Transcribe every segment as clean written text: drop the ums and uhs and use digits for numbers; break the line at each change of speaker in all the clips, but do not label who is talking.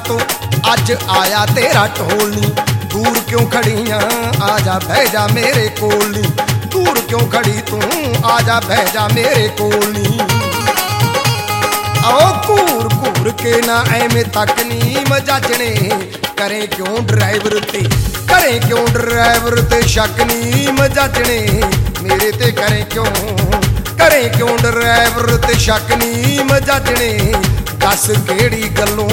तू अज आया तेरा ढोल नी। दूर क्यों खड़ियां आजा बह जा मेरे कोल नी। दूर क्यों खड़ी तू आजा बह जा मेरे कोल नी। आओ घूर घूर के ना एवें तकनी मजाजने। करें क्यों ड्राइवर ते करें क्यों ड्राइवर ते शक नी मजाजने। मेरे ते करें क्यों ड्राइवर ते शक नी मजाजने। दस केड़ी गल्लों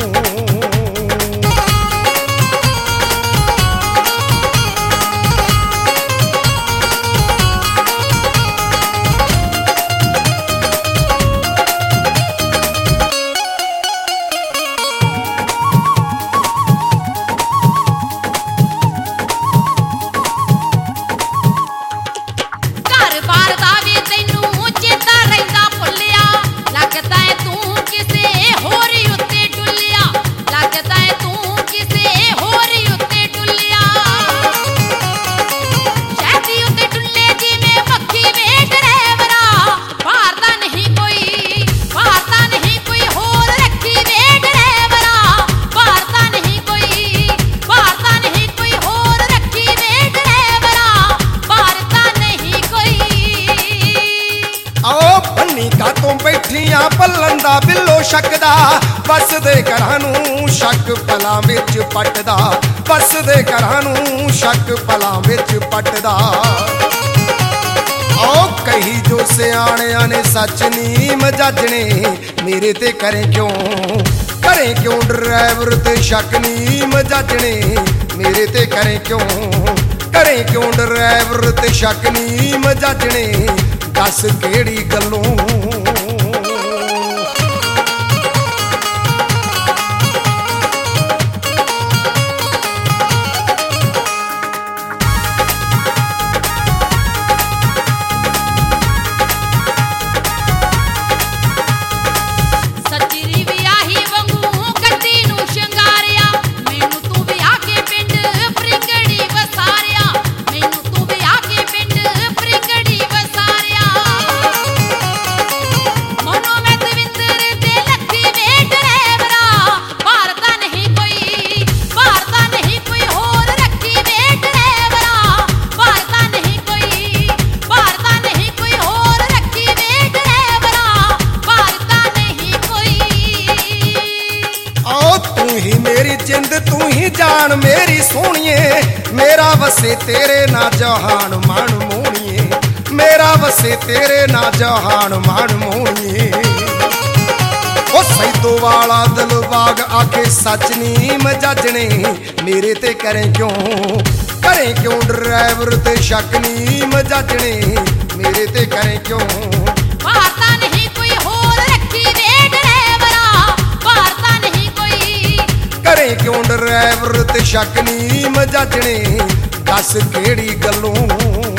बैठियां पलन दा बिल्लो शकदा। बस दे घरां नूं शक पलां विच पटदा। बस दे घरां नूं शक पलां विच पटदा। ओ कही जो सियाणियां ने सच नी मजाजने। मेरे ते करें क्यों ड्राइवर ते शक नी मजाजने। मेरे ते करें क्यों ड्राइवर ते शक नी मजाजने। दस केड़ी गल्लों जिंद तू ही जान मेरी सोहणिए। मेरा वसे तेरे ना जहान मान मोहणिए। मेरा वसे तेरे ना जहान मान मोहणिए। ओ सैदो वाला दिलबाग आखे सच नी मजाजने। मेरे ते करें क्यों ड्राइवर ते शक नी मजाजने। मेरे ते करें क्यों ड्राइवर ते शक नी मजाजने। दस केड़ी गल्लों